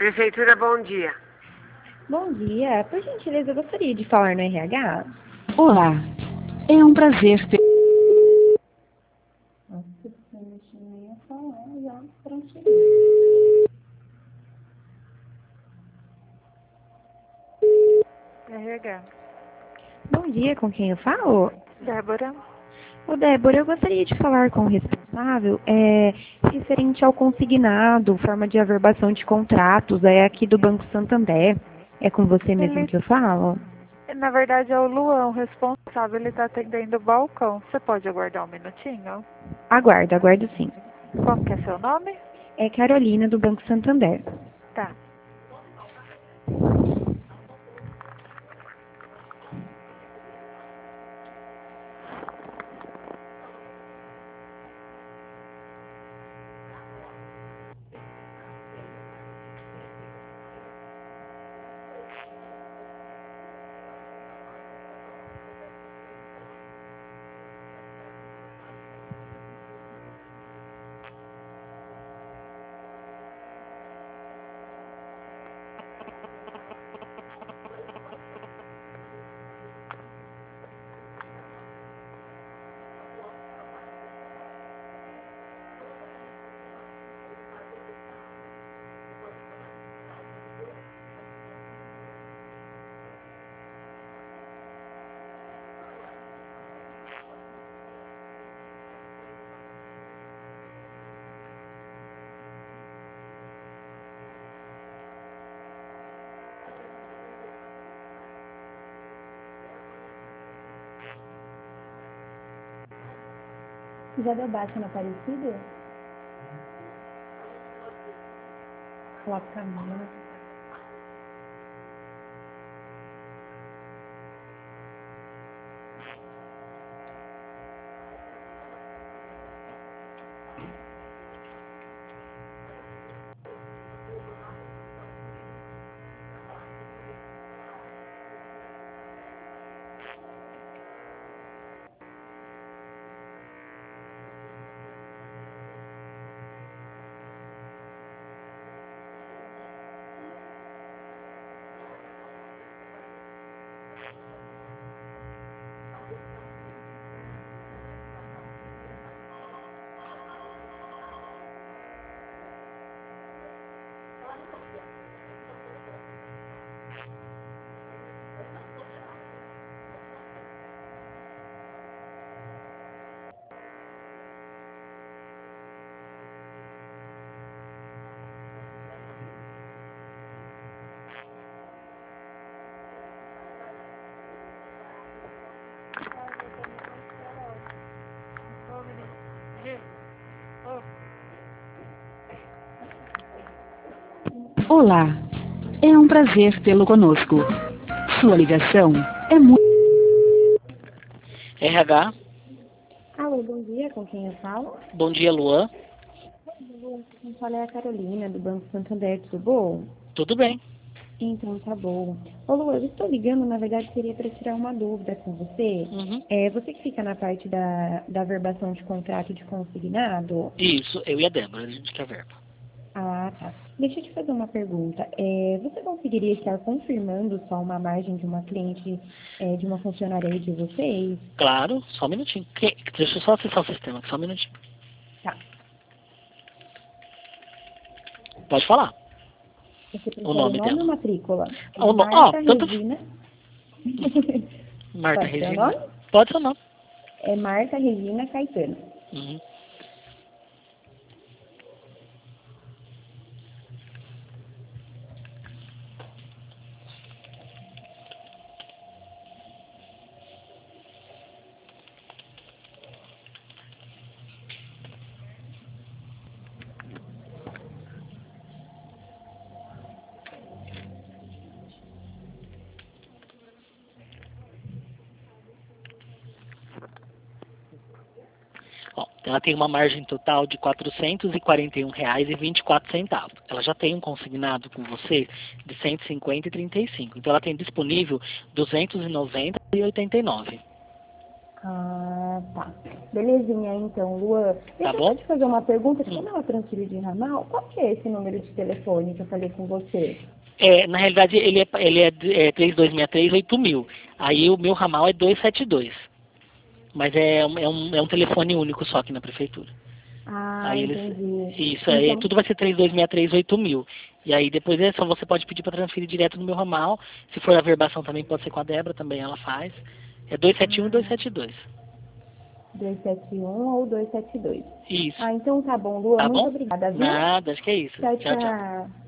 Prefeitura, bom dia. Bom dia. Por gentileza, eu gostaria de falar no RH. Olá, é um prazer ter... Nossa, eu ia falar já. Pronto. RH. Bom dia, com quem eu falo? Débora. Ô, Débora, eu gostaria de falar com o responsável referente ao consignado, forma de averbação de contratos, é aqui do Banco Santander. É com você mesmo que eu falo? Na verdade, é o Luan, o responsável. Ele está atendendo o balcão. Você pode aguardar um minutinho? Aguardo sim. Como que é seu nome? É Carolina, do Banco Santander. Tá. Já deu baixa na Aparecida? Coloca a câmera. Olá, é um prazer tê-lo conosco. Sua ligação é muito... RH, Alô, bom dia, com quem eu falo? bom dia, Luan. Quem fala é a Carolina, do Banco Santander, tudo bom? Tudo bem? Então, tá bom. Ô, Lu, eu estou ligando, na verdade, seria para tirar uma dúvida com você. Uhum. Você que fica na parte da verbação de contrato de consignado? Isso, eu e a Débora, a gente quer verba. Ah, tá. Deixa eu te fazer uma pergunta. Você conseguiria estar confirmando só uma margem de uma cliente, de uma funcionária aí de vocês? Claro, só um minutinho. Deixa eu só acessar o sistema, só um minutinho. Tá. Pode falar. Você O prefere o nome nome ou dela. matrícula? Ó, Marta tanto... Regina. Marta Pode ser o Regina. nome? Pode ser o nome. É Marta Regina Caetano. Uhum. Ó, ela tem uma margem total de R$ 441,24. Ela já tem um consignado com você de 150,35. Então ela tem disponível 290,89. Ah, tá. Belezinha, então, Luan. Deixa bom? eu te fazer uma pergunta. Como ela transferiu de ramal, qual que é esse número de telefone que eu falei com você? Na realidade, ele é 3263-8000. Aí o meu ramal é 272. Mas é um telefone único só aqui na prefeitura. Ah, Aí entendi. isso aí, tudo vai ser 3263-8000. E aí depois só você pode pedir para transferir direto no meu ramal. Se for a verbação também pode ser com a Débora, também ela faz. É 271 e 272. 271 ou 272. Isso. Ah, então tá bom, Lua. Tá Muito bom? obrigada, viu? Nada, acho que é isso. Tchau, Tchau, tchau. tchau.